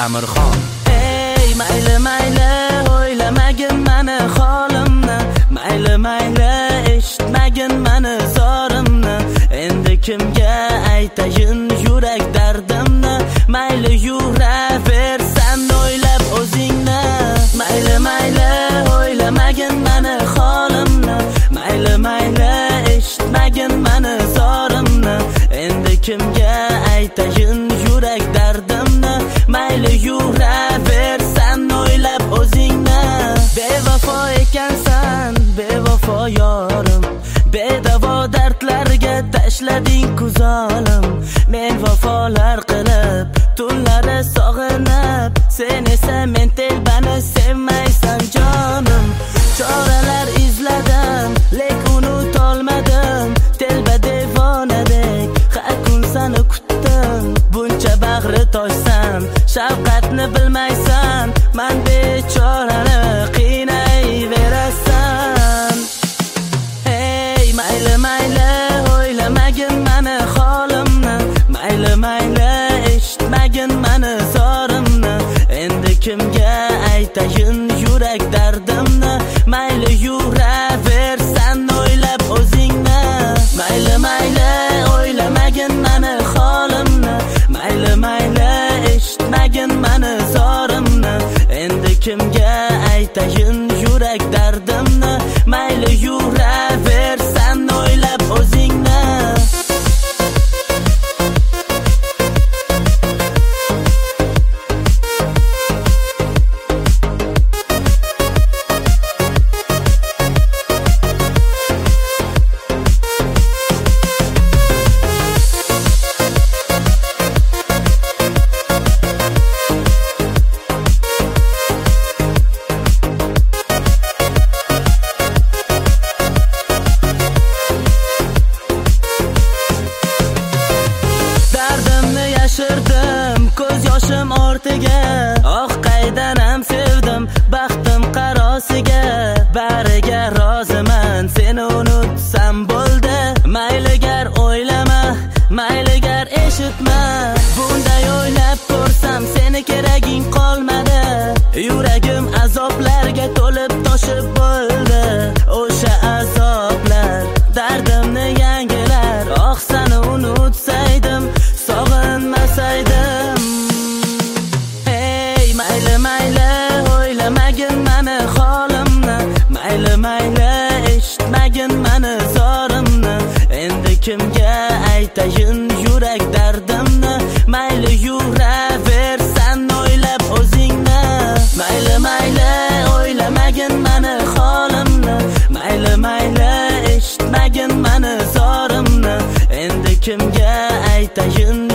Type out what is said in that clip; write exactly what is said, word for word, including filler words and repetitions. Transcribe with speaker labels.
Speaker 1: Amirxon.
Speaker 2: Ey mayli mayli o'ylamagin mani holimni, mayli mayli eshitmagin mani zorimni. Endi kimga aytayin yurak dardimni, mayli yuraversan o'ylab o'zingni. Mayli mayli o'ylamagin mani holimni, mayli mayli eshitmagin mani zorimni. Endi kimga aytayin yurak dardimni, mayli yuraversan o'ylab o'zingni. Bevafo ekansan, bevafo yorim, bedavo dardlarga tashlading ko'zolim. Men vafolar qilib, tunlari sog'inib, sen esa men telbani sevmaysan jonim. Choralar izladim, lek unutolmadim. Telba devonadek har kun seni kutdim. Buncha bag'ri toshsam, shafqatni bilmaysan, men bechorani qiynayverasan. Hey mayli mayli o'ylamagin mani holimni, mayli mayli eshitmagin mani zorimni. Endi kimga aytayin yurak dardimni, mayli yuraversan o'ylab o'zingni. Mayli mayli o'ylamagin mani holimni, mayli mayli eshitmagin mani zorimni. Endi kimga aytayin yurak dardimni, mayli yuraversan o'ylab o'zingni. Yashirdim ko'z yoshim ortiga, oh qaydan ham sevdim baxtim qarosiga. Bariga roziman, seni unutsam bo'ldi. Mayligar o'ylama, mayligar eshitma. Bunday o'ylab ko'rsam seni keraging qolmadi. Yuragim azoblarga to'lib toshib bo'ldi. O'sha azoblar dardimni yangilar. Oh seni unutsaydim, sog'inmasaydim. Hey mayli mayli o'ylamagin mani holimni, mayli mayli eshitmagin mani zorimni. Endi kimga aytayin yurak dardimni, mayli yuraversan o'ylab o'zingni. Mayli mayli o'ylamagin mani holimni, mayli mayli eshitmagin mani zorimni. Endi kimga aytayin